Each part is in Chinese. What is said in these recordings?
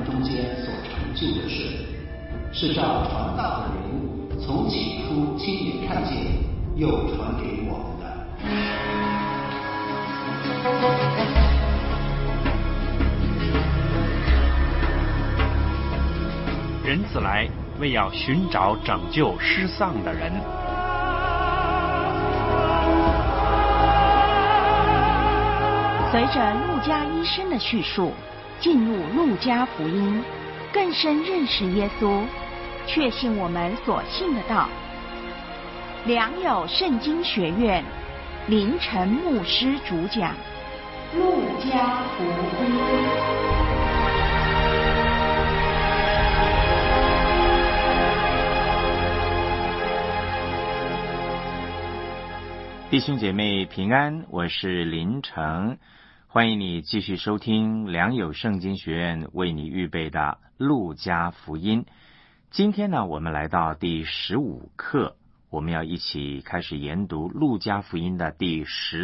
中间所成就的事，是照传道的人物从起初亲眼看见，又传给我们的。 人子来，为要寻找拯救失丧的人。 随着路加医生的叙述，进入路加福音，更深认识耶稣，确信我们所信的道。良友圣经学院林晨牧师主讲《路加福音》。 弟兄姐妹平安，我是林成，欢迎你继续收听良友圣经学院为你预备的路加福音。今天呢，我们来到第15课，我们要一起开始研读路加福音的第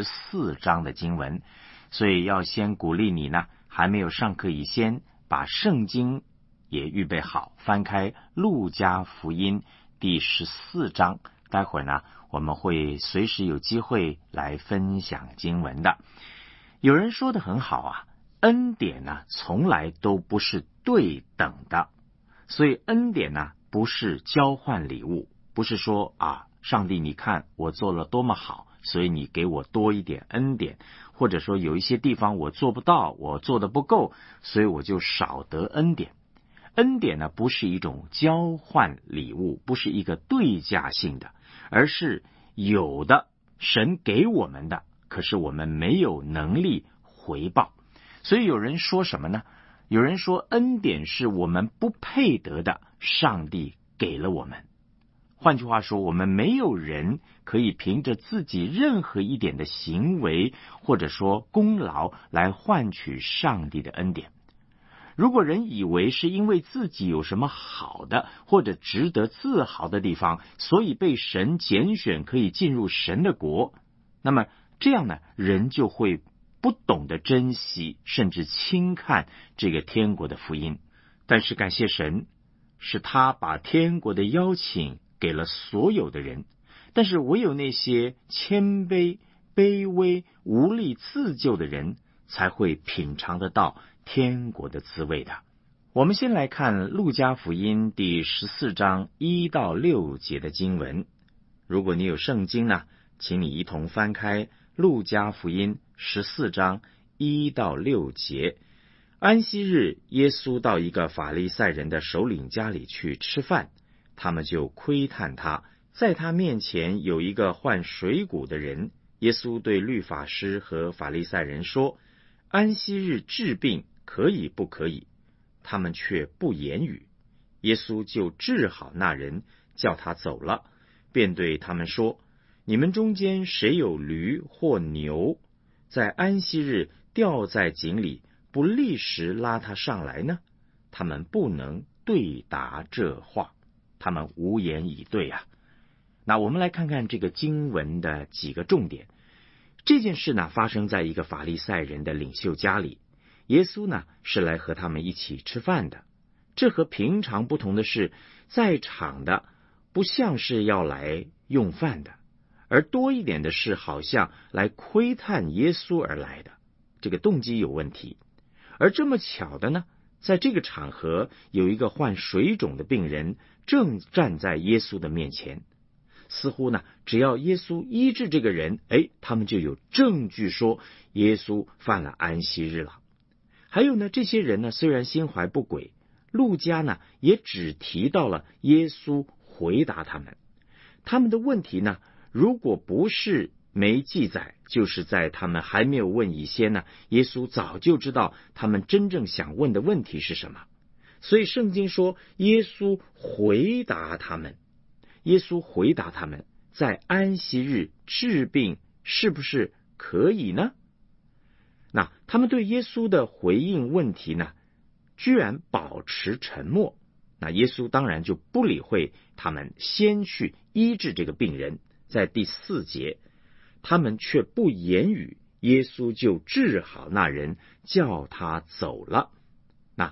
14章的经文，所以要先鼓励你呢，还没有上课以前，把圣经也预备好，翻开路加福音第14章，待会儿呢，我们会随时有机会来分享经文的。有人说得很好啊，恩典呢从来都不是对等的，所以恩典呢不是交换礼物，不是说上帝你看我做了多么好，所以你给我多一点恩典，或者说有一些地方我做不到，我做得不够，所以我就少得恩典。恩典呢不是一种交换礼物，不是一个对价性的，而是有的神给我们的，可是我们没有能力回报。所以有人说什么呢？有人说恩典是我们不配得的，上帝给了我们。换句话说，我们没有人可以凭着自己任何一点的行为或者说功劳来换取上帝的恩典。如果人以为是因为自己有什么好的或者值得自豪的地方，所以被神拣选可以进入神的国，那么这样呢，人就会不懂得珍惜，甚至轻看这个天国的福音。但是感谢神，是他把天国的邀请给了所有的人，但是唯有那些谦卑、卑微、无力自救的人，才会品尝得到天国的滋味的。我们先来看路加福音第14章1到6节的经文。如果你有圣经呢，请你一同翻开路加福音14章1到6节。安息日，耶稣到一个法利赛人的首领家里去吃饭，他们就窥探他，在他面前有一个患水谷的人。耶稣对律法师和法利赛人说，安息日治病可以不可以？他们却不言语。耶稣就治好那人，叫他走了，便对他们说，你们中间谁有驴或牛，在安息日掉在井里，不立时拉他上来呢？他们不能对答这话，他们无言以对啊。那我们来看看这个经文的几个重点。这件事呢，发生在一个法利赛人的领袖家里，耶稣呢是来和他们一起吃饭的。这和平常不同的是，在场的不像是要来用饭的，而多一点的是好像来窥探耶稣而来的，这个动机有问题。而这么巧的呢，在这个场合有一个患水肿的病人正站在耶稣的面前，似乎呢，只要耶稣医治这个人，他们就有证据说耶稣犯了安息日了。还有呢，这些人呢，虽然心怀不轨，路加呢也只提到了耶稣回答他们。他们的问题呢，如果不是没记载，就是在他们还没有问以先呢，耶稣早就知道他们真正想问的问题是什么。所以圣经说耶稣回答他们。耶稣回答他们，在安息日治病是不是可以呢？那他们对耶稣的回应问题呢，居然保持沉默。那耶稣当然就不理会他们，先去医治这个病人。在第4节，他们却不言语，耶稣就治好那人，叫他走了。那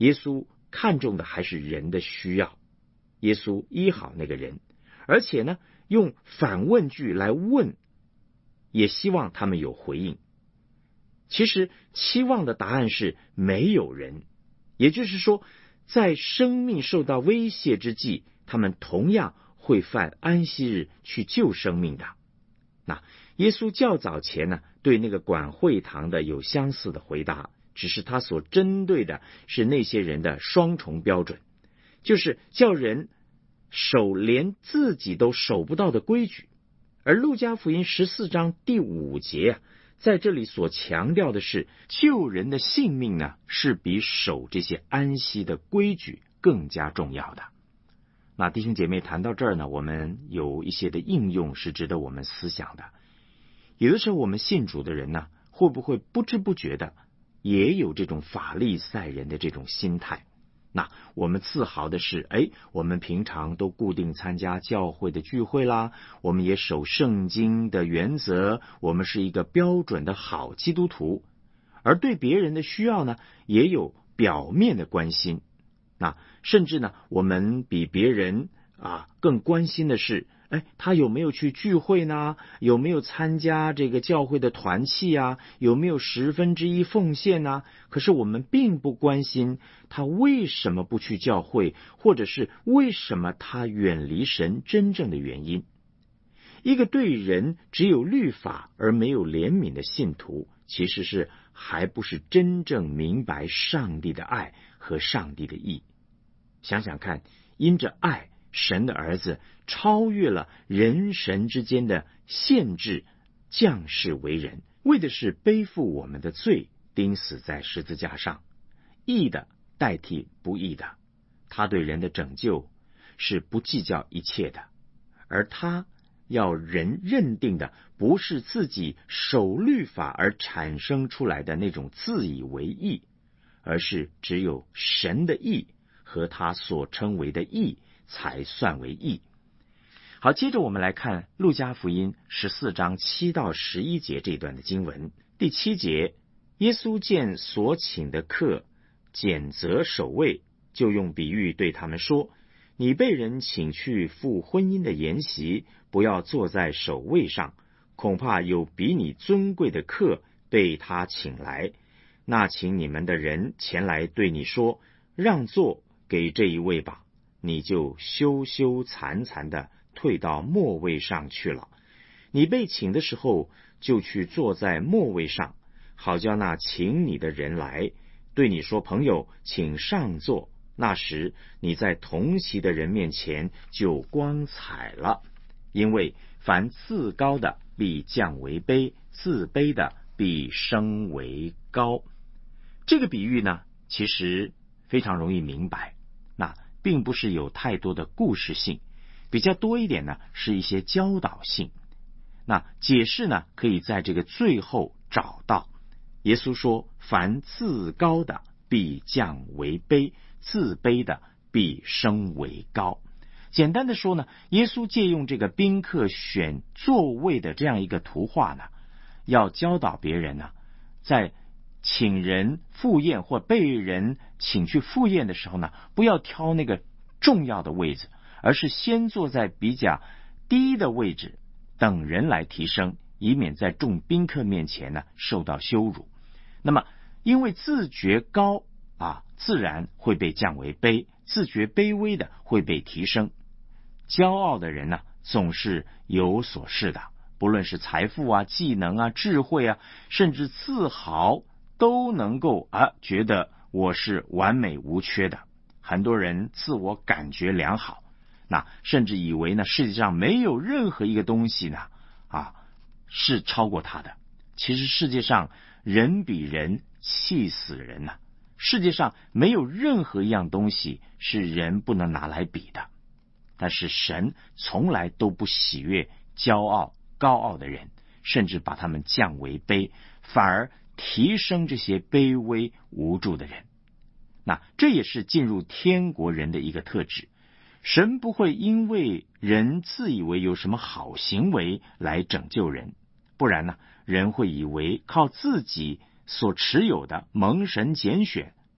耶稣看重的还是人的需要。耶稣医好那个人，而且呢，用反问句来问，也希望他们有回应。其实期望的答案是没有人，也就是说，在生命受到威胁之际，他们同样会犯安息日去救生命的。那耶稣较早前呢，对那个管会堂的有相似的回答，只是他所针对的是那些人的双重标准，就是叫人守连自己都守不到的规矩。而路加福音14章第5节在这里所强调的是，救人的性命呢，是比守这些安息的规矩更加重要的。那弟兄姐妹，谈到这儿呢，我们有一些的应用是值得我们思想的。有的时候我们信主的人呢，会不会不知不觉的也有这种法利赛人的这种心态？那我们自豪的是，我们平常都固定参加教会的聚会啦，我们也守圣经的原则，我们是一个标准的好基督徒，而对别人的需要呢，也有表面的关心。那甚至呢，我们比别人更关心的是，他有没有去聚会呢？有没有参加这个教会的团契啊？有没有1/10奉献呢？可是我们并不关心他为什么不去教会，或者是为什么他远离神真正的原因。一个对人只有律法而没有怜悯的信徒，其实还不是真正明白上帝的爱和上帝的义。想想看，因着爱，神的儿子超越了人神之间的限制，降世为人，为的是背负我们的罪，钉死在十字架上，义的代替不义的。他对人的拯救是不计较一切的，而他要人认定的不是自己守律法而产生出来的那种自以为义，而是只有神的义和他所称为的义才算为义。好，接着我们来看路加福音14章7到11节这段的经文。第7节，耶稣见所请的客拣择守卫，就用比喻对他们说，你被人请去赴婚姻的筵席，不要坐在首位上，恐怕有比你尊贵的客被他请来，那请你们的人前来对你说，让座给这一位吧，你就羞羞惭惭的退到末位上去了。你被请的时候，就去坐在末位上，好叫那请你的人来对你说，朋友，请上座。那时你在同席的人面前就光彩了。因为凡自高的必降为卑，自卑的必升为高。这个比喻呢，其实非常容易明白，那并不是有太多的故事性，比较多一点呢是一些教导性。那解释呢，可以在这个最后找到。耶稣说，凡自高的必降为卑，自卑的必升为高。简单的说呢，耶稣借用这个宾客选座位的这样一个图画呢，要教导别人呢，在请人赴宴或被人请去赴宴的时候呢，不要挑那个重要的位置，而是先坐在比较低的位置，等人来提升，以免在众宾客面前呢受到羞辱。那么因为自觉高自然会被降为卑，自觉卑微的会被提升。骄傲的人呢，总是有所恃的，不论是财富技能智慧甚至自豪，都能够觉得我是完美无缺的。很多人自我感觉良好，那甚至以为呢，世界上没有任何一个东西呢是超过他的。其实世界上人比人气死人呐，世界上没有任何一样东西是人不能拿来比的。但是神从来都不喜悦骄傲高傲的人，甚至把他们降为卑，反而提升这些卑微无助的人。那这也是进入天国人的一个特质。神不会因为人自以为有什么好行为来拯救人，不然呢，人会以为靠自己所持有的蒙神拣选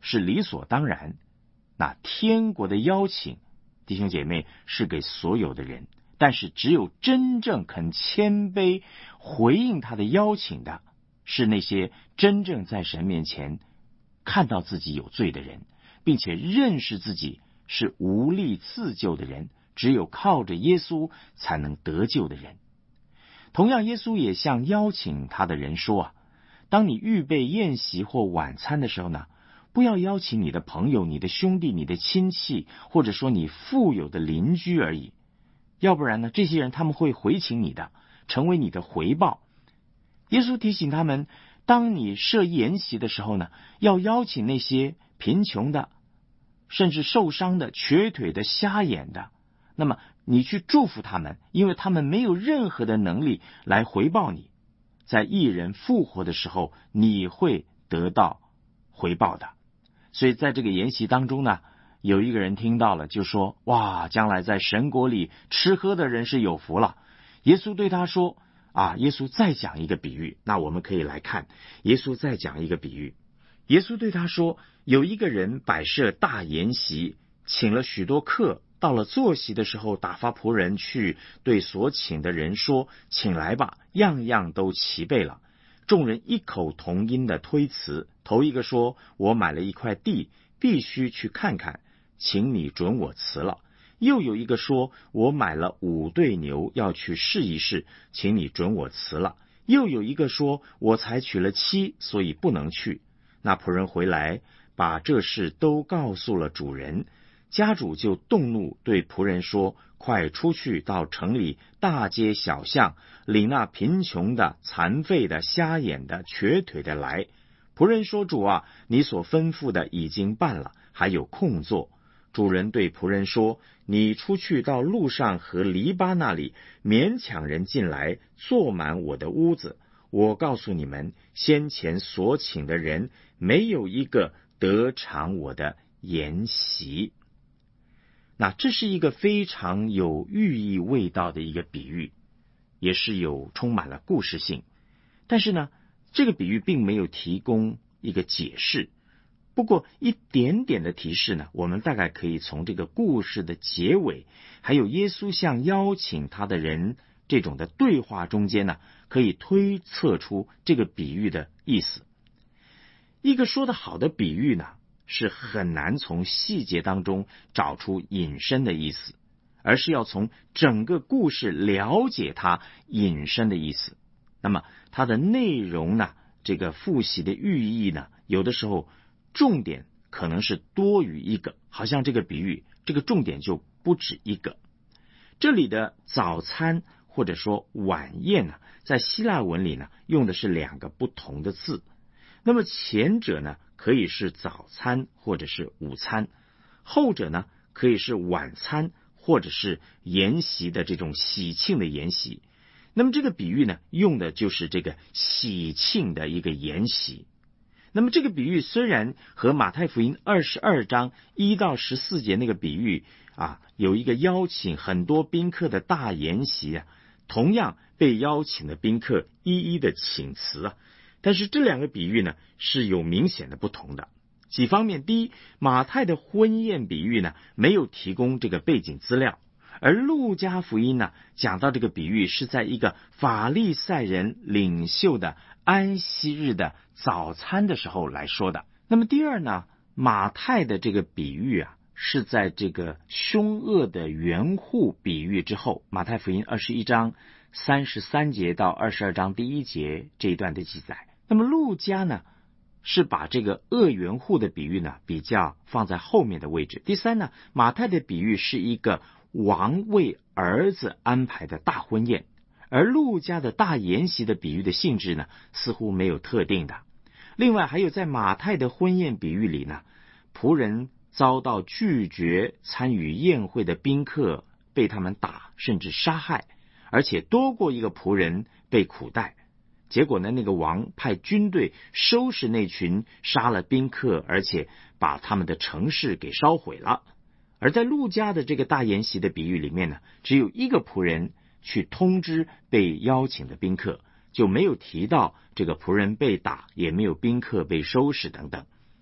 是理所当然。那天国的邀请，弟兄姐妹，是给所有的人，但是只有真正肯谦卑回应他的邀请的，是那些真正在神面前看到自己有罪的人，并且认识自己是无力自救的人，只有靠着耶稣才能得救的人。同样，耶稣也向邀请他的人说当你预备宴席或晚餐的时候呢，不要邀请你的朋友、你的兄弟、你的亲戚，或者说你富有的邻居而已，要不然呢，这些人他们会回请你的，成为你的回报。耶稣提醒他们，当你设筵席的时候呢，要邀请那些贫穷的，甚至受伤的、瘸腿的、瞎眼的，那么你去祝福他们，因为他们没有任何的能力来回报你。在义人复活的时候，你会得到回报的。所以在这个筵席当中呢，有一个人听到了，就说：哇，将来在神国里吃喝的人是有福了。耶稣对他说耶稣再讲一个比喻。那我们可以来看耶稣再讲一个比喻。耶稣对他说，有一个人摆设大筵席，请了许多客，到了坐席的时候，打发仆人去对所请的人说：请来吧，样样都齐备了。众人异口同音的推辞。头一个说：我买了一块地，必须去看看，请你准我辞了。又有一个说：我买了5对牛，要去试一试，请你准我辞了。又有一个说：我才娶了妻，所以不能去。那仆人回来，把这事都告诉了主人。家主就动怒，对仆人说：快出去到城里大街小巷，领那贫穷的、残废的、瞎眼的、瘸腿的来。仆人说：主啊，你所吩咐的已经办了，还有空座。主人对仆人说：你出去到路上和篱笆那里，勉强人进来，坐满我的屋子。我告诉你们，先前所请的人，没有一个得尝我的筵席。那这是一个非常有寓意味道的一个比喻，也是充满了故事性。但是呢，这个比喻并没有提供一个解释，不过一点点的提示呢，我们大概可以从这个故事的结尾，还有耶稣向邀请他的人这种的对话中间呢，可以推测出这个比喻的意思。一个说得好的比喻呢，是很难从细节当中找出引申的意思，而是要从整个故事了解它引申的意思。那么它的内容呢，这个复习的寓意呢，有的时候重点可能是多于一个，好像这个比喻这个重点就不止一个。这里的早餐或者说晚宴呢，在希腊文里呢，用的是2个不同的字。那么前者呢，可以是早餐或者是午餐，后者呢，可以是晚餐或者是筵席的这种喜庆的筵席。那么这个比喻呢，用的就是这个喜庆的一个筵席。那么这个比喻虽然和马太福音22章1到14节那个比喻有一个邀请很多宾客的大筵席同样被邀请的宾客一一的请辞但是这2个比喻呢，是有明显的不同的。几方面，第一，马太的婚宴比喻呢，没有提供这个背景资料，而路加福音呢，讲到这个比喻是在一个法利赛人领袖的安息日的早餐的时候来说的。那么第二呢，马太的这个比喻是在这个凶恶的园户比喻之后，马太福音21章33节到22章第1节这一段的记载。那么路加呢，是把这个恶园户的比喻呢，比较放在后面的位置。第三呢，马太的比喻是一个王为儿子安排的大婚宴，而路加的大筵席的比喻的性质呢，似乎没有特定的。另外还有在马太的婚宴比喻里呢，仆人遭到拒绝参与宴会的宾客被他们打甚至杀害，而且多过一个仆人被苦待。结果呢，那个王派军队收拾那群杀了宾客，而且把他们的城市给烧毁了。而在路加的这个大筵席的比喻里面呢，只有一个仆人去通知被邀请的宾客，就没有提到这个仆人被打，也没有宾客被收拾等等。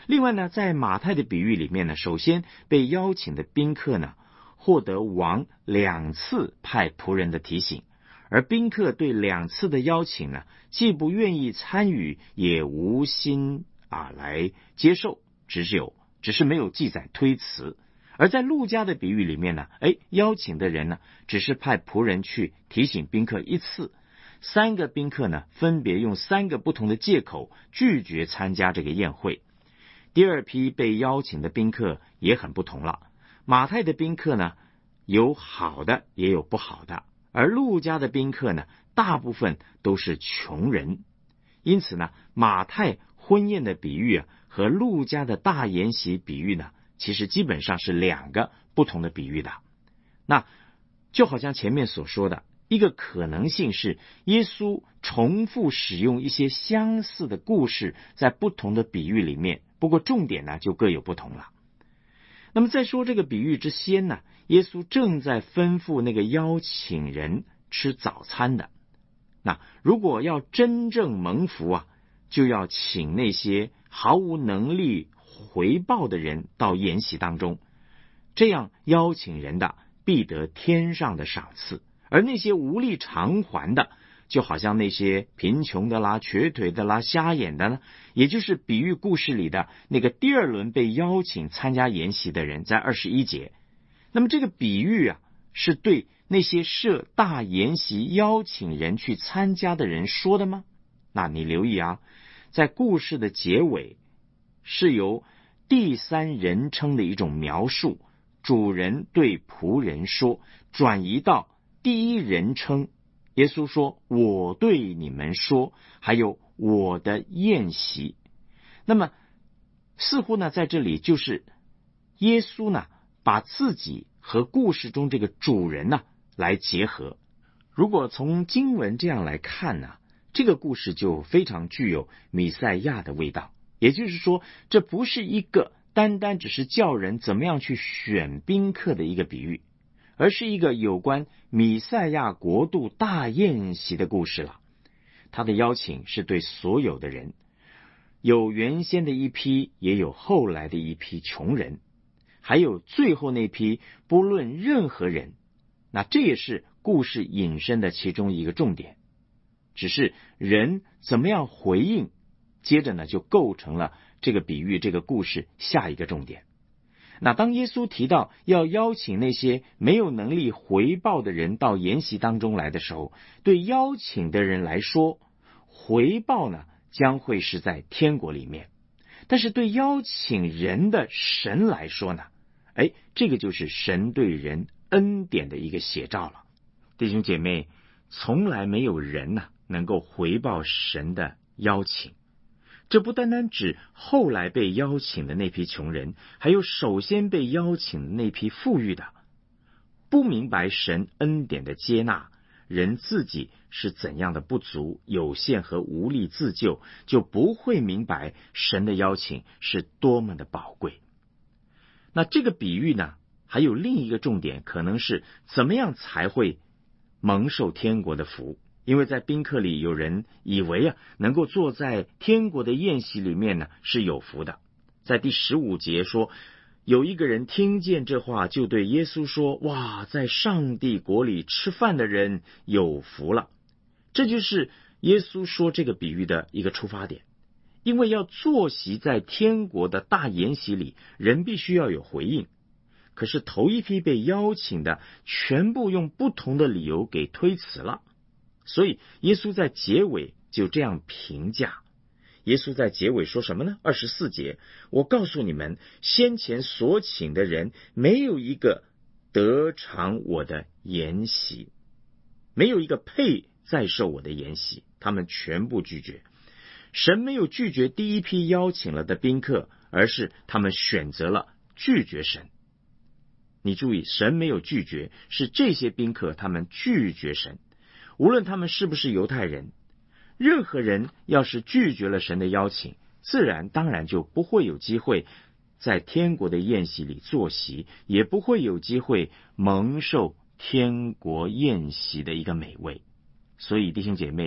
另外呢，在马太的比喻里面呢，首先被邀请的宾客呢，获得王2次派仆人的提醒，而宾客对2次的邀请呢，既不愿意参与，也无心来接受，只是没有记载推辞。而在路加的比喻里面呢，邀请的人呢，只是派仆人去提醒宾客1次，3个宾客呢，分别用3个不同的借口拒绝参加这个宴会。第二批被邀请的宾客也很不同了，马太的宾客呢，有好的也有不好的，而路加的宾客呢，大部分都是穷人。因此呢，马太婚宴的比喻和路加的大筵席比喻呢，其实基本上是2个不同的比喻的。那就好像前面所说的，一个可能性是耶稣重复使用一些相似的故事在不同的比喻里面，不过重点呢就各有不同了。那么在说这个比喻之先呢，耶稣正在吩咐那个邀请人吃早餐的。那如果要真正蒙福就要请那些毫无能力回报的人到筵席当中，这样邀请人的必得天上的赏赐，而那些无力偿还的，就好像那些贫穷的啦、瘸腿的啦、瞎眼的呢，也就是比喻故事里的那个第2轮被邀请参加筵席的人，在21节。那么这个比喻是对那些设大筵席邀请人去参加的人说的吗？那你留意在故事的结尾是由第3人称的一种描述，主人对仆人说，转移到第1人称，耶稣说我对你们说，还有我的宴席。那么似乎呢，在这里就是耶稣呢，把自己和故事中这个主人呢来结合。如果从经文这样来看呢，这个故事就非常具有弥赛亚的味道。也就是说，这不是一个单单只是叫人怎么样去选宾客的一个比喻，而是一个有关弥赛亚国度大宴席的故事了。他的邀请是对所有的人，有原先的一批，也有后来的一批穷人，还有最后那批不论任何人。那这也是故事引申的其中一个重点，只是人怎么样回应，接着呢就构成了这个比喻这个故事下一个重点。那当耶稣提到要邀请那些没有能力回报的人到筵席当中来的时候，对邀请的人来说，回报呢将会是在天国里面，但是对邀请人的神来说呢，这个就是神对人恩典的一个写照了。弟兄姐妹，从来没有人能够回报神的邀请。这不单单指后来被邀请的那批穷人，还有首先被邀请的那批富裕的。不明白神恩典的接纳，人自己是怎样的不足、有限和无力自救，就不会明白神的邀请是多么的宝贵。那这个比喻呢，还有另一个重点，可能是怎么样才会蒙受天国的福。因为在宾客里有人以为能够坐在天国的宴席里面呢是有福的。在第15节说，有一个人听见这话，就对耶稣说，哇，在上帝国里吃饭的人有福了。这就是耶稣说这个比喻的一个出发点。因为要坐席在天国的大筵席里，人必须要有回应。可是头一批被邀请的全部用不同的理由给推辞了。所以耶稣在结尾就这样评价。耶稣在结尾说什么呢？24节，我告诉你们，先前所请的人没有一个得偿我的筵席，没有一个配再受我的筵席，他们全部拒绝。神没有拒绝第一批邀请了的宾客，而是他们选择了拒绝神。你注意，神没有拒绝，是这些宾客他们拒绝神。无论他们是不是犹太人，任何人要是拒绝了神的邀请，当然就不会有机会在天国的宴席里坐席，也不会有机会蒙受天国宴席的一个美味。所以弟兄姐妹，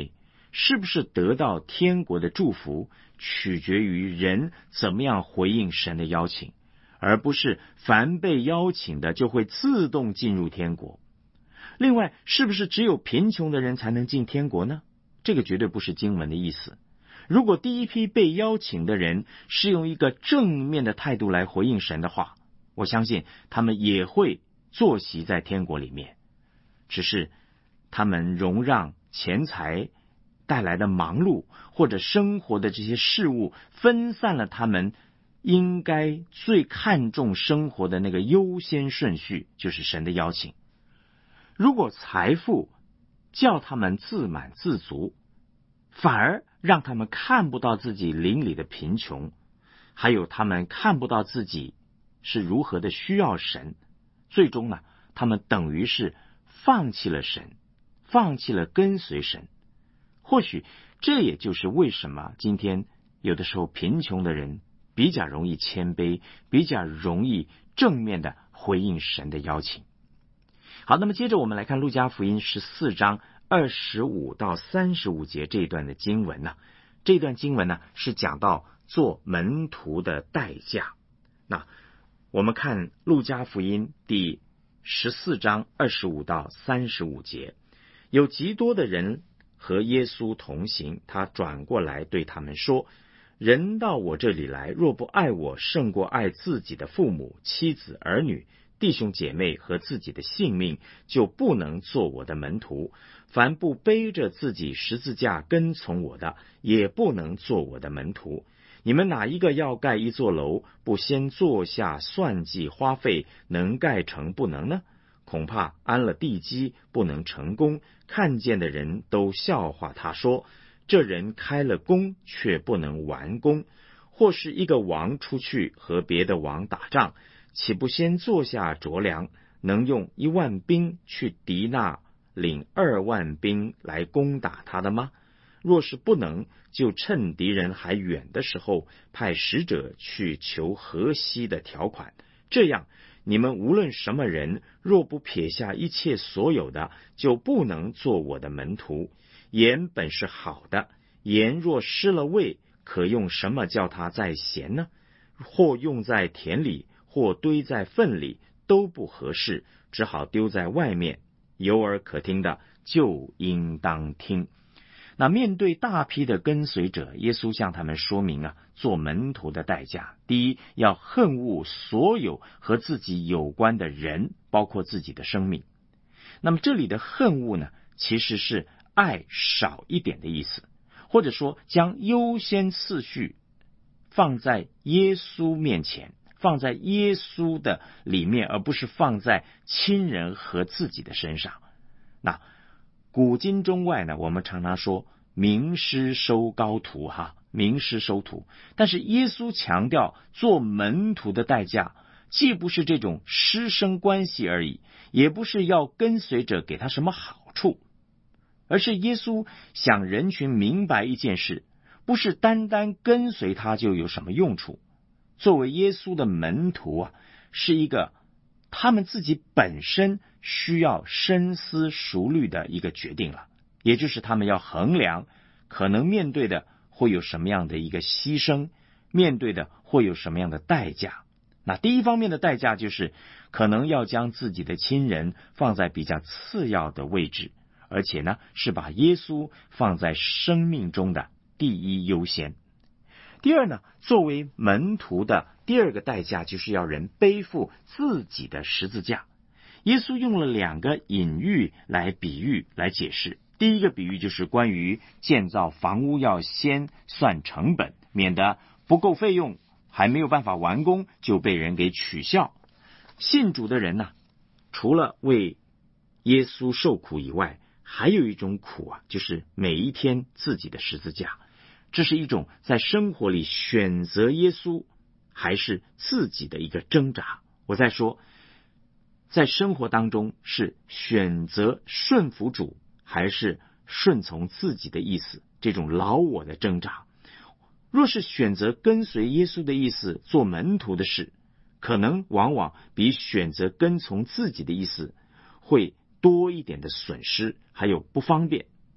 是不是得到天国的祝福，取决于人怎么样回应神的邀请，而不是凡被邀请的就会自动进入天国。另外，是不是只有贫穷的人才能进天国呢？这个绝对不是经文的意思。如果第一批被邀请的人是用一个正面的态度来回应神的话，我相信他们也会坐席在天国里面。只是他们容让钱财带来的忙碌或者生活的这些事物分散了他们应该最看重生活的那个优先顺序，就是神的邀请。如果财富叫他们自满自足，反而让他们看不到自己灵里的贫穷，还有他们看不到自己是如何的需要神，最终呢，他们等于是放弃了神，放弃了跟随神。或许这也就是为什么今天有的时候贫穷的人比较容易谦卑，比较容易正面的回应神的邀请。好，那么接着我们来看路加福音14章25到35节这一段的经文呢。这段经文呢是讲到做门徒的代价。那我们看路加福音第14章25到35节，有极多的人和耶稣同行，他转过来对他们说：人到我这里来，若不爱我胜过爱自己的父母、妻子、儿女、弟兄姐妹和自己的性命，就不能做我的门徒。凡不背着自己十字架跟从我的，也不能做我的门徒。你们哪一个要盖一座楼，不先坐下算计花费，能盖成不能呢？恐怕安了地基，不能成功。看见的人都笑话他说：这人开了工，却不能完工。或是一个王出去和别的王打仗，岂不先坐下酌量，能用1万兵去敌那领2万兵来攻打他的吗？若是不能，就趁敌人还远的时候，派使者去求和稀的条款。这样，你们无论什么人，若不撇下一切所有的，就不能做我的门徒。盐本是好的，盐若失了味，可用什么叫它再咸呢？或用在田里，或堆在粪里，都不合适，只好丢在外面。有耳可听的，就应当听。那面对大批的跟随者，耶稣向他们说明做门徒的代价。第一，要恨恶所有和自己有关的人，包括自己的生命。那么这里的恨恶呢，其实是爱少一点的意思，或者说将优先次序放在耶稣面前，放在耶稣的里面，而不是放在亲人和自己的身上。那古今中外呢，我们常常说名师收高徒名师收徒。但是耶稣强调做门徒的代价，既不是这种师生关系而已，也不是要跟随者给他什么好处，而是耶稣想人群明白一件事，不是单单跟随他就有什么用处。作为耶稣的门徒是一个他们自己本身需要深思熟虑的一个决定了，也就是他们要衡量可能面对的会有什么样的一个牺牲，面对的会有什么样的代价。那第一方面的代价就是可能要将自己的亲人放在比较次要的位置，而且呢是把耶稣放在生命中的第一优先。第二呢，作为门徒的第二个代价就是要人背负自己的十字架。耶稣用了2个隐喻来比喻来解释。第一个比喻就是关于建造房屋要先算成本，免得不够费用还没有办法完工就被人给取笑。信主的人呢，除了为耶稣受苦以外，还有一种苦就是每一天自己的十字架。这是一种在生活里选择耶稣还是自己的一个挣扎。我在说，在生活当中是选择顺服主还是顺从自己的意思，这种老我的挣扎。若是选择跟随耶稣的意思做门徒的事，可能往往比选择跟从自己的意思会多一点的损失还有不方便。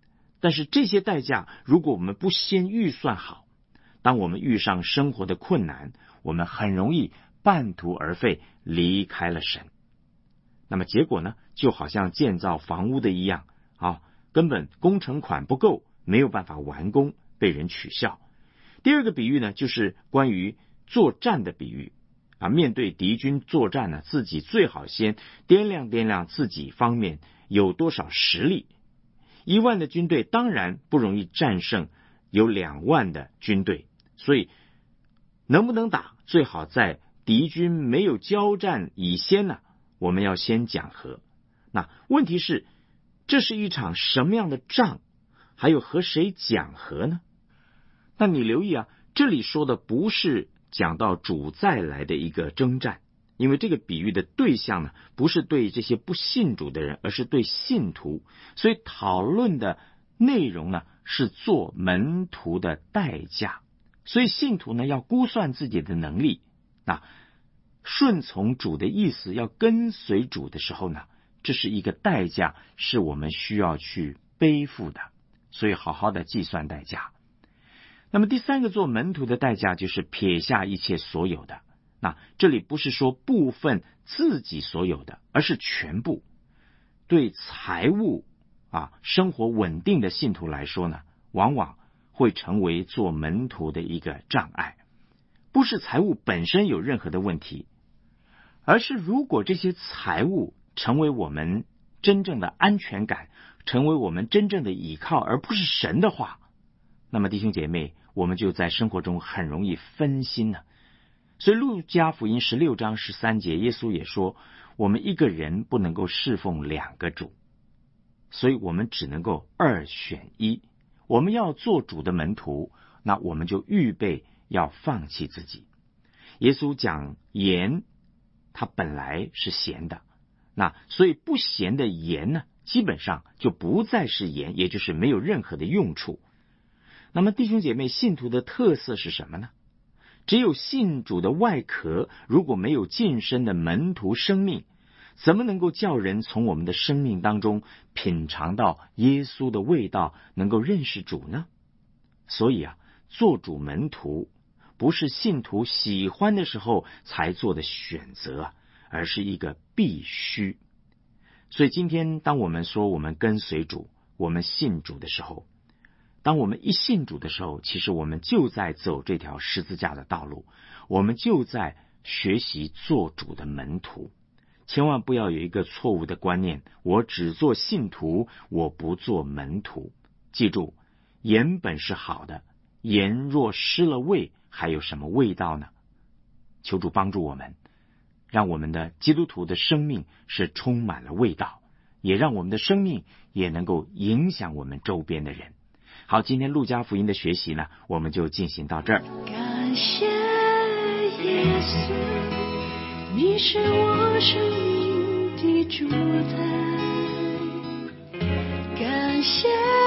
但是这些代价如果我们不先预算好，当我们遇上生活的困难，我们很容易半途而废，离开了神。那么结果呢，就好像建造房屋的一样根本工程款不够，没有办法完工，被人取笑。第二个比喻呢，就是关于作战的比喻面对敌军作战呢，自己最好先掂量自己方面有多少实力。1万的军队当然不容易战胜有2万的军队，所以能不能打，最好在敌军没有交战以先呢，我们要先讲和。那问题是，这是一场什么样的仗，还有和谁讲和呢？那你留意这里说的不是讲到主再来的一个征战，因为这个比喻的对象呢，不是对这些不信主的人，而是对信徒，所以讨论的内容呢，是做门徒的代价。所以信徒呢，要估算自己的能力，顺从主的意思，要跟随主的时候呢，这是一个代价，是我们需要去背负的，所以好好的计算代价。那么第3个做门徒的代价，就是撇下一切所有的。那这里不是说部分自己所有的，而是全部。对财务生活稳定的信徒来说呢，往往会成为做门徒的一个障碍。不是财务本身有任何的问题，而是如果这些财物成为我们真正的安全感，成为我们真正的依靠，而不是神的话，那么弟兄姐妹，我们就在生活中很容易分心了。所以路加福音16章13节，耶稣也说，我们一个人不能够侍奉2个主，所以我们只能够2选1。我们要做主的门徒，那我们就预备要放弃自己。耶稣讲盐，它本来是咸的，那所以不咸的盐呢，基本上就不再是盐，也就是没有任何的用处。那么弟兄姐妹，信徒的特色是什么呢？只有信主的外壳，如果没有晋升的门徒生命，怎么能够叫人从我们的生命当中品尝到耶稣的味道，能够认识主呢？所以做主门徒不是信徒喜欢的时候才做的选择，而是一个必须。所以今天当我们说我们跟随主，我们信主的时候，当我们一信主的时候，其实我们就在走这条十字架的道路，我们就在学习做主的门徒。千万不要有一个错误的观念，我只做信徒，我不做门徒。记住，盐本是好的，盐若失了味，还有什么味道呢？求主帮助我们，让我们的基督徒的生命是充满了味道，也让我们的生命也能够影响我们周边的人。好，今天路加福音的学习呢，我们就进行到这儿。 感谢耶稣，你是我生命的主宰。感谢